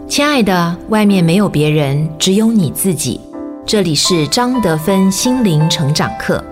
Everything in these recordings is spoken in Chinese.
亲爱的，外面没有别人，只有你自己。这里是张德芬心灵成长课。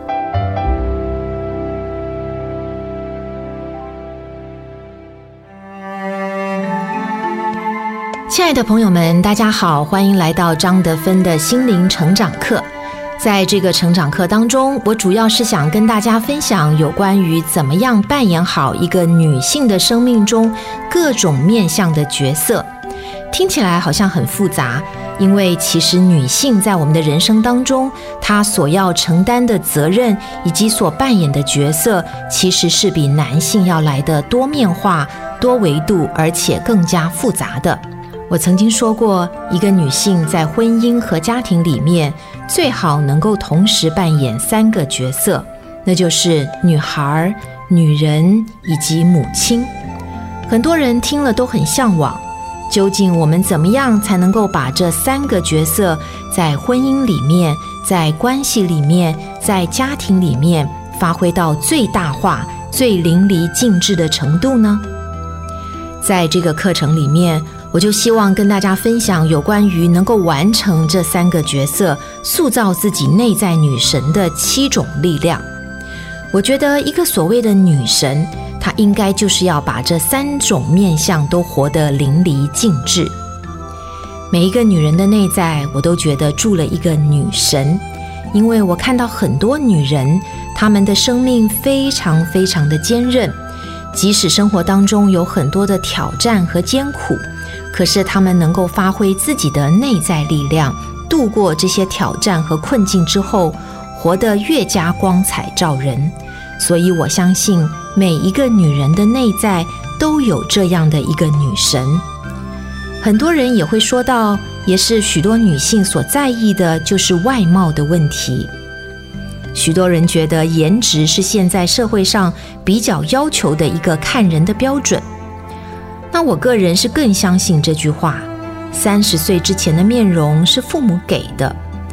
亲爱的朋友们，大家好，欢迎来到张德芬的心灵成长课。在这个成长课当中，我主要是想跟大家分享有关于怎么样扮演好一个女性的生命中各种面向的角色。听起来好像很复杂，因为其实女性在我们的人生当中，她所要承担的责任以及所扮演的角色，其实是比男性要来的多面化、多维度，而且更加复杂的。我曾经说过，一个女性在婚姻和家庭里面，最好能够同时扮演3个角色，那就是女孩、女人以及母亲。很多人听了都很向往，究竟我们怎么样才能够把这3个角色在婚姻里面、在关系里面、在家庭里面发挥到最大化、最淋漓尽致的程度呢？在这个课程里面，我就希望跟大家分享有关于能够完成这3个角色、塑造自己内在女神的7种力量。我觉得一个所谓的女神，她应该就是要把这3种面向都活得淋漓尽致。每一个女人的内在，我都觉得住了一个女神，因为我看到很多女人，她们的生命非常非常的坚韧，即使生活当中有很多的挑战和艰苦，可是她们能够发挥自己的内在力量，度过这些挑战和困境之后，活得越加光彩照人。所以我相信每一个女人的内在都有这样的一个女神。很多人也会说到，也是许多女性所在意的，就是外貌的问题。许多人觉得颜值是现在社会上比较要求的一个看人的标准。那我个人是更相信这句话，30岁之前的面容是父母给的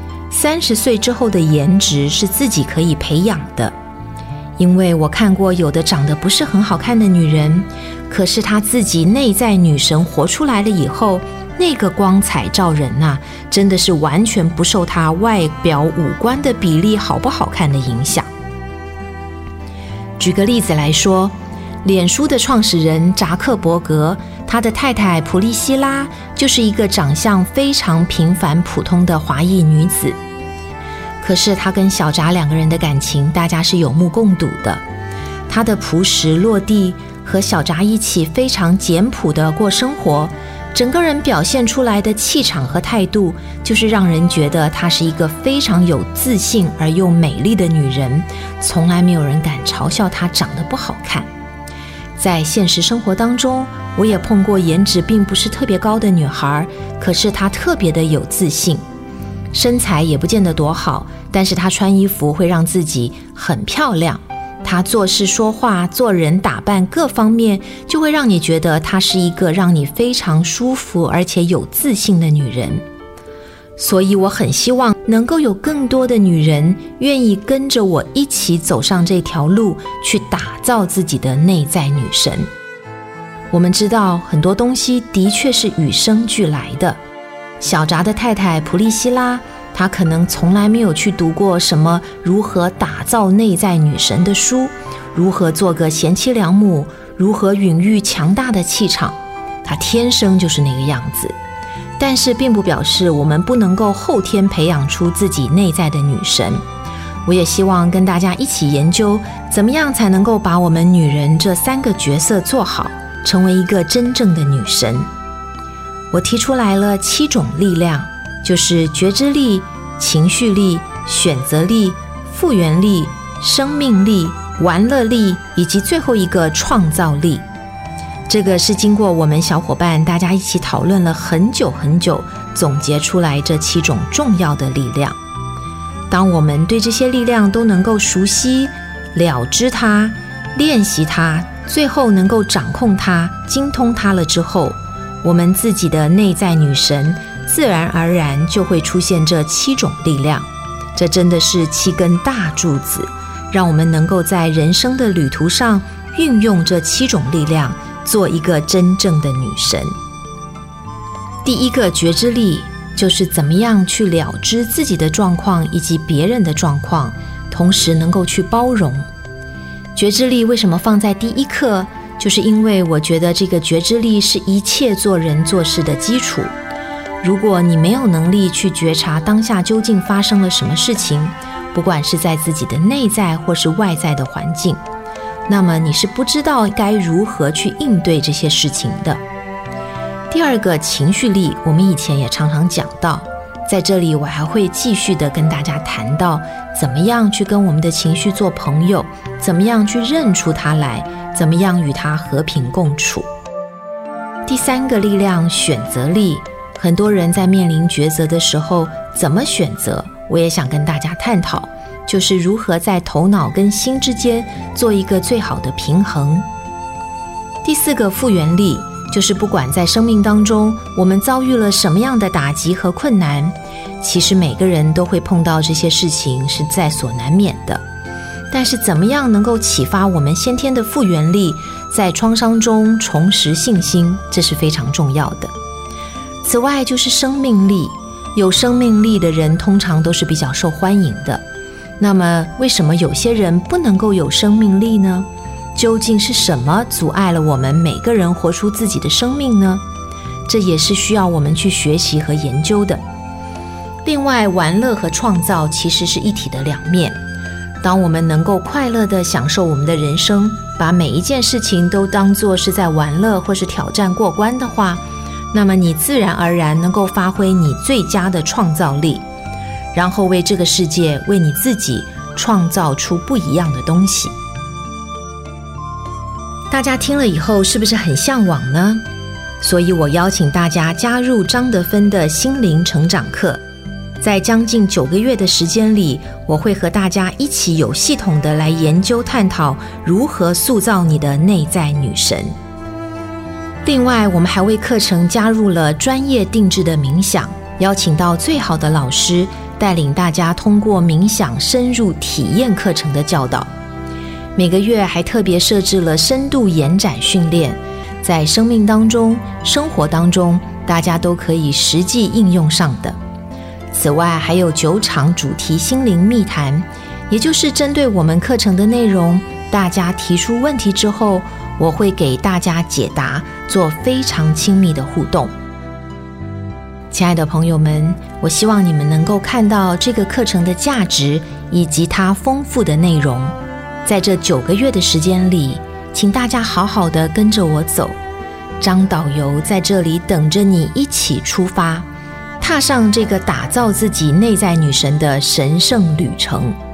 ，30岁之后的颜值是自己可以培养的。因为我看过有的长得不是很好看的女人，可是她自己内在女神活出来了以后，那个光彩照人啊，真的是完全不受她外表五官的比例好不好看的影响。举个例子来说，脸书的创始人扎克伯格，他的太太普利希拉就是一个长相非常平凡普通的华裔女子。可是他跟小扎2个人的感情，大家是有目共睹的。他的朴实落地，和小扎一起非常简朴的过生活，整个人表现出来的气场和态度，就是让人觉得她是一个非常有自信而又美丽的女人，从来没有人敢嘲笑她长得不好看。在现实生活当中，我也碰过颜值并不是特别高的女孩，可是她特别的有自信，身材也不见得多好，但是她穿衣服会让自己很漂亮，她做事说话做人打扮各方面，就会让你觉得她是一个让你非常舒服而且有自信的女人。所以我很希望能够有更多的女人愿意跟着我一起走上这条路，去打造自己的内在女神。我们知道很多东西的确是与生俱来的。小扎的太太普利希拉，她可能从来没有去读过什么如何打造内在女神的书，如何做个贤妻良母，如何孕育强大的气场，她天生就是那个样子。但是并不表示我们不能够后天培养出自己内在的女神。我也希望跟大家一起研究，怎么样才能够把我们女人这3个角色做好，成为一个真正的女神。我提出来了7种力量，就是觉知力、情绪力、选择力、复原力、生命力、玩乐力，以及最后一个创造力。这个是经过我们小伙伴大家一起讨论了很久很久，总结出来这7种重要的力量。当我们对这些力量都能够熟悉、了知它、练习它，最后能够掌控它、精通它了之后，我们自己的内在女神自然而然就会出现这7种力量。这真的是7根大柱子，让我们能够在人生的旅途上运用这7种力量，做一个真正的女神。 第一个觉知力就是怎么样去了知自己的状况以及别人的状况，同时能够去包容。觉知力为什么放在第一课？就是因为我觉得这个觉知力是一切做人做事的基础。如果你没有能力去觉察当下究竟发生了什么事情，不管是在自己的内在或是外在的环境，那么你是不知道该如何去应对这些事情的。第二个情绪力，我们以前也常常讲到，在这里我还会继续的跟大家谈到怎么样去跟我们的情绪做朋友，怎么样去认出它来，怎么样与它和平共处。第三个力量，选择力，很多人在面临抉择的时候怎么选择，我也想跟大家探讨，就是如何在头脑跟心之间做一个最好的平衡。第四个复原力，就是不管在生命当中我们遭遇了什么样的打击和困难，其实每个人都会碰到这些事情，是在所难免的。但是怎么样能够启发我们先天的复原力，在创伤中重拾信心，这是非常重要的。此外就是生命力，有生命力的人通常都是比较受欢迎的。那么为什么有些人不能够有生命力呢？究竟是什么阻碍了我们每个人活出自己的生命呢？这也是需要我们去学习和研究的。另外，玩乐和创造其实是一体的两面。当我们能够快乐地享受我们的人生，把每一件事情都当作是在玩乐或是挑战过关的话，那么你自然而然能够发挥你最佳的创造力，然后为这个世界，为你自己创造出不一样的东西。大家听了以后是不是很向往呢？所以我邀请大家加入张德芬的心灵成长课。在将近9个月的时间里，我会和大家一起有系统的来研究探讨如何塑造你的内在女神。另外，我们还为课程加入了专业定制的冥想，邀请到最好的老师带领大家通过冥想深入体验课程的教导。每个月还特别设置了深度延展训练，在生命当中、生活当中，大家都可以实际应用上的。此外，还有9场主题心灵密谈，也就是针对我们课程的内容，大家提出问题之后，我会给大家解答，做非常亲密的互动。亲爱的朋友们，我希望你们能够看到这个课程的价值以及它丰富的内容。在这9个月的时间里，请大家好好的跟着我走，张导游在这里等着你一起出发，踏上这个打造自己内在女神的神圣旅程。